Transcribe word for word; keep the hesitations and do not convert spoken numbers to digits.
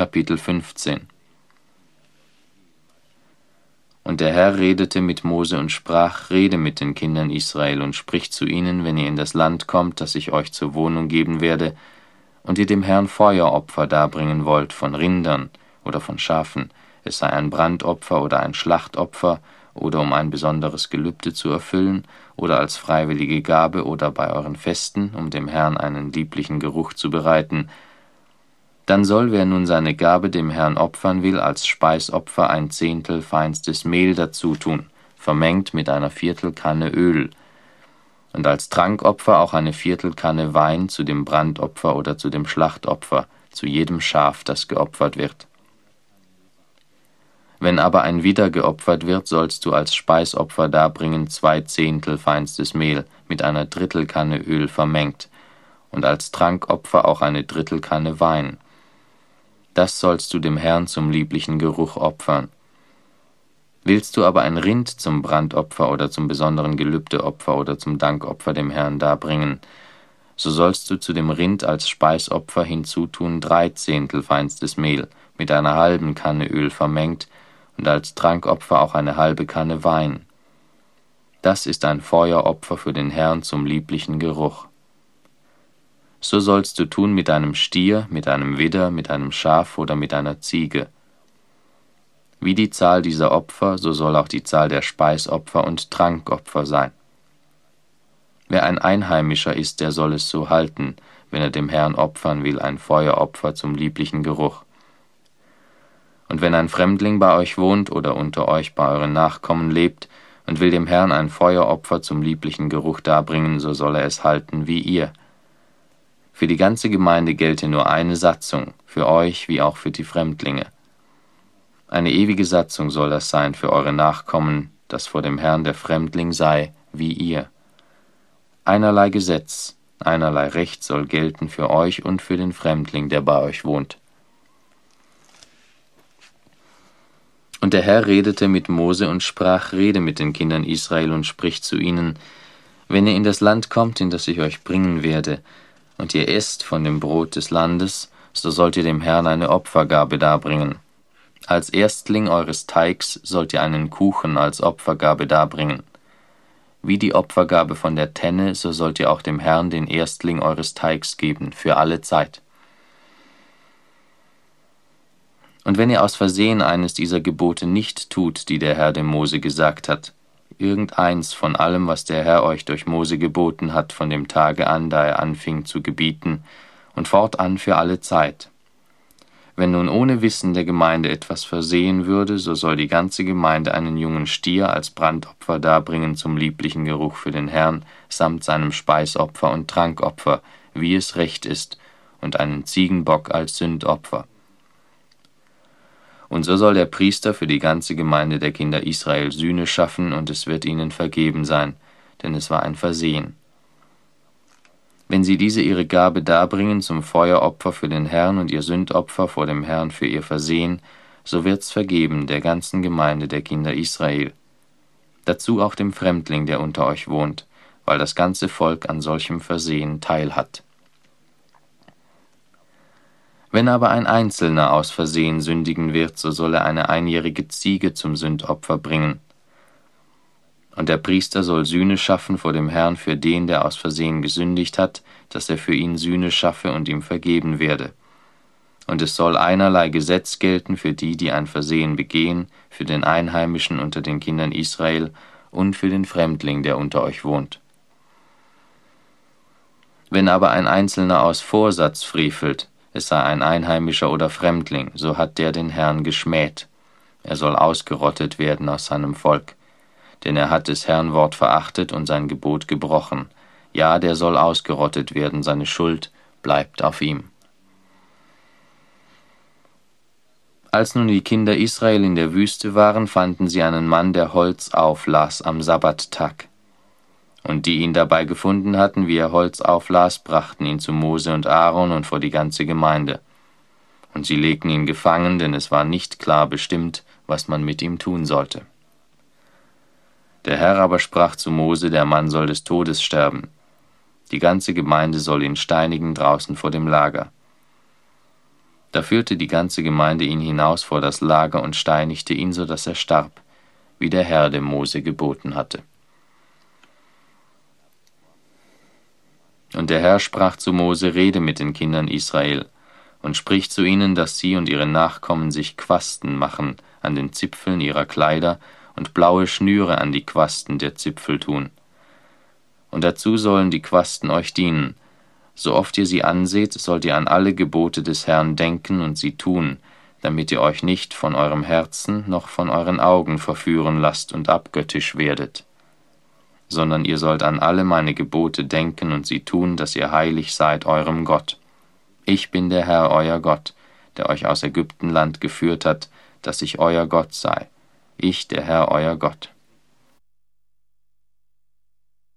Kapitel fünfzehn. Und der Herr redete mit Mose und sprach, rede mit den Kindern Israel und sprich zu ihnen, wenn ihr in das Land kommt, das ich euch zur Wohnung geben werde, und ihr dem Herrn Feueropfer darbringen wollt, von Rindern oder von Schafen, es sei ein Brandopfer oder ein Schlachtopfer, oder um ein besonderes Gelübde zu erfüllen, oder als freiwillige Gabe oder bei euren Festen, um dem Herrn einen lieblichen Geruch zu bereiten, dann soll, wer nun seine Gabe dem Herrn opfern will, als Speisopfer ein Zehntel feinstes Mehl dazutun, vermengt mit einer Viertelkanne Öl, und als Trankopfer auch eine Viertelkanne Wein zu dem Brandopfer oder zu dem Schlachtopfer, zu jedem Schaf, das geopfert wird. Wenn aber ein Widder geopfert wird, sollst du als Speisopfer darbringen zwei Zehntel feinstes Mehl mit einer Drittelkanne Öl vermengt, und als Trankopfer auch eine Drittelkanne Wein. Das sollst du dem Herrn zum lieblichen Geruch opfern. Willst du aber ein Rind zum Brandopfer oder zum besonderen Gelübdeopfer oder zum Dankopfer dem Herrn darbringen, so sollst du zu dem Rind als Speisopfer hinzutun drei Zehntel feinstes Mehl mit einer halben Kanne Öl vermengt und als Trankopfer auch eine halbe Kanne Wein. Das ist ein Feueropfer für den Herrn zum lieblichen Geruch. So sollst du tun mit einem Stier, mit einem Widder, mit einem Schaf oder mit einer Ziege. Wie die Zahl dieser Opfer, so soll auch die Zahl der Speisopfer und Trankopfer sein. Wer ein Einheimischer ist, der soll es so halten, wenn er dem Herrn opfern will, ein Feueropfer zum lieblichen Geruch. Und wenn ein Fremdling bei euch wohnt oder unter euch bei euren Nachkommen lebt und will dem Herrn ein Feueropfer zum lieblichen Geruch darbringen, so soll er es halten wie ihr. Für die ganze Gemeinde gelte nur eine Satzung, für euch wie auch für die Fremdlinge. Eine ewige Satzung soll das sein für eure Nachkommen, dass vor dem Herrn der Fremdling sei, wie ihr. Einerlei Gesetz, einerlei Recht soll gelten für euch und für den Fremdling, der bei euch wohnt. Und der Herr redete mit Mose und sprach, rede mit den Kindern Israel und sprich zu ihnen, wenn ihr in das Land kommt, in das ich euch bringen werde, und ihr esst von dem Brot des Landes, so sollt ihr dem Herrn eine Opfergabe darbringen. Als Erstling eures Teigs sollt ihr einen Kuchen als Opfergabe darbringen. Wie die Opfergabe von der Tenne, so sollt ihr auch dem Herrn den Erstling eures Teigs geben, für alle Zeit. Und wenn ihr aus Versehen eines dieser Gebote nicht tut, die der Herr dem Mose gesagt hat, irgendeins von allem, was der Herr euch durch Mose geboten hat, von dem Tage an, da er anfing zu gebieten, und fortan für alle Zeit. Wenn nun ohne Wissen der Gemeinde etwas versehen würde, so soll die ganze Gemeinde einen jungen Stier als Brandopfer darbringen zum lieblichen Geruch für den Herrn, samt seinem Speisopfer und Trankopfer, wie es recht ist, und einen Ziegenbock als Sündopfer. Und so soll der Priester für die ganze Gemeinde der Kinder Israel Sühne schaffen, und es wird ihnen vergeben sein, denn es war ein Versehen. Wenn sie diese ihre Gabe darbringen zum Feueropfer für den Herrn und ihr Sündopfer vor dem Herrn für ihr Versehen, so wird's vergeben der ganzen Gemeinde der Kinder Israel. Dazu auch dem Fremdling, der unter euch wohnt, weil das ganze Volk an solchem Versehen teilhat. Wenn aber ein Einzelner aus Versehen sündigen wird, so soll er eine einjährige Ziege zum Sündopfer bringen. Und der Priester soll Sühne schaffen vor dem Herrn für den, der aus Versehen gesündigt hat, dass er für ihn Sühne schaffe und ihm vergeben werde. Und es soll einerlei Gesetz gelten für die, die ein Versehen begehen, für den Einheimischen unter den Kindern Israel und für den Fremdling, der unter euch wohnt. Wenn aber ein Einzelner aus Vorsatz frevelt, es sei ein Einheimischer oder Fremdling, so hat der den Herrn geschmäht. Er soll ausgerottet werden aus seinem Volk. Denn er hat des Herrn Wort verachtet und sein Gebot gebrochen. Ja, der soll ausgerottet werden, seine Schuld bleibt auf ihm. Als nun die Kinder Israel in der Wüste waren, fanden sie einen Mann, der Holz auflas am Sabbattag. Und die ihn dabei gefunden hatten, wie er Holz auflas, brachten ihn zu Mose und Aaron und vor die ganze Gemeinde. Und sie legten ihn gefangen, denn es war nicht klar bestimmt, was man mit ihm tun sollte. Der Herr aber sprach zu Mose, der Mann soll des Todes sterben. Die ganze Gemeinde soll ihn steinigen draußen vor dem Lager. Da führte die ganze Gemeinde ihn hinaus vor das Lager und steinigte ihn, so dass er starb, wie der Herr dem Mose geboten hatte. Und der Herr sprach zu Mose: Rede mit den Kindern Israel und sprich zu ihnen, dass sie und ihre Nachkommen sich Quasten machen an den Zipfeln ihrer Kleider und blaue Schnüre an die Quasten der Zipfel tun. Und dazu sollen die Quasten euch dienen. So oft ihr sie anseht, sollt ihr an alle Gebote des Herrn denken und sie tun, damit ihr euch nicht von eurem Herzen noch von euren Augen verführen lasst und abgöttisch werdet. Sondern ihr sollt an alle meine Gebote denken und sie tun, dass ihr heilig seid eurem Gott. Ich bin der Herr, euer Gott, der euch aus Ägyptenland geführt hat, dass ich euer Gott sei. Ich, der Herr, euer Gott.